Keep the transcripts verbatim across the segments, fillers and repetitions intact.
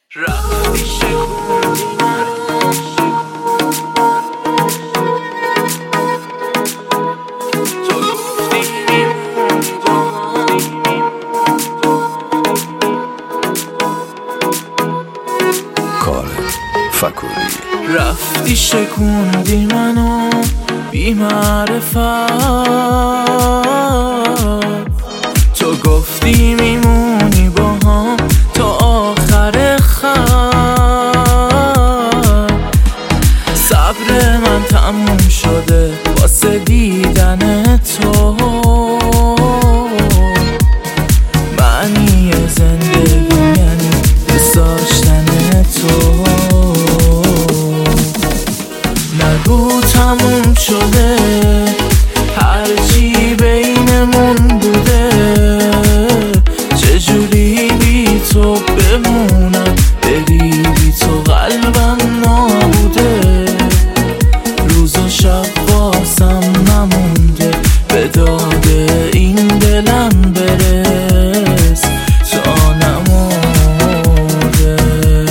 رفتی شکوندی منو، تو گفتی میمونی با کار فکوری. رفتی شکوندی منو بی معرفت، تو گفتی میمونی با هم تا آخر خط. صبر من تموم شده واسه دیدن تو، معنی زندگی یعنی دوست داشتن تو. نگو تموم شده هرچی بینمون بوده، چجوری بی تو بمونم، بری بی تو قلبم نابوده. روز و شب واسم نمونده، به داد این دلم برس تا نمورده.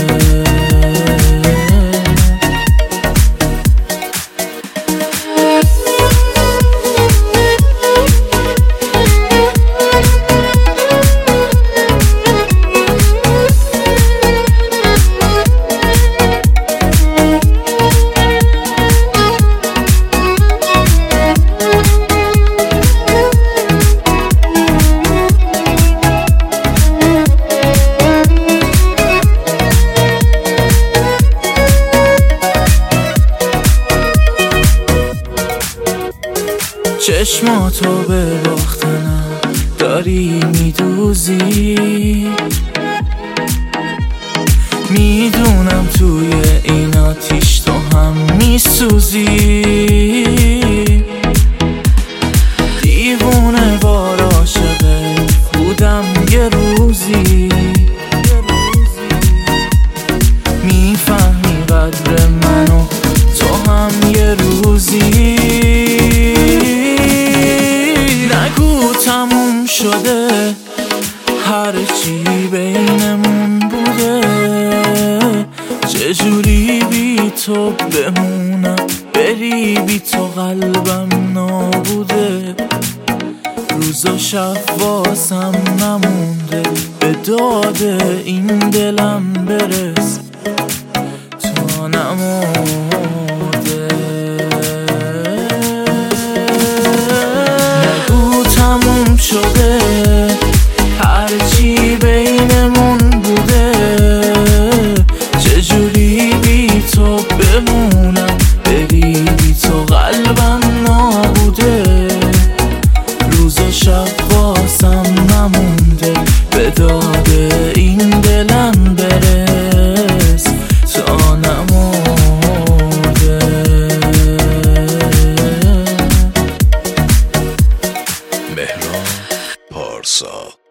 چشماتو به باختنم داری میدوزی، میدونم توی این آتیش تو هم میسوزی. دیوونه وار عاشقه بودم یه روزی، میفهمی قدر منو تو هم یه روزی. نگو تموم شده هرچی بینمون بوده، چجوری بی تو بمونم، بری بی تو قلبم نابوده. روز و شب واسم نمونده، به داد این دلم برس تا نمورده. نگو تموم شده هرچی بینمون بوده، چجوری بی تو بمونم، بری بی تو قلبم نابوده. روز و شب واسم نمونده، به داد این دلم برس تا نمورده. مهران پارسا.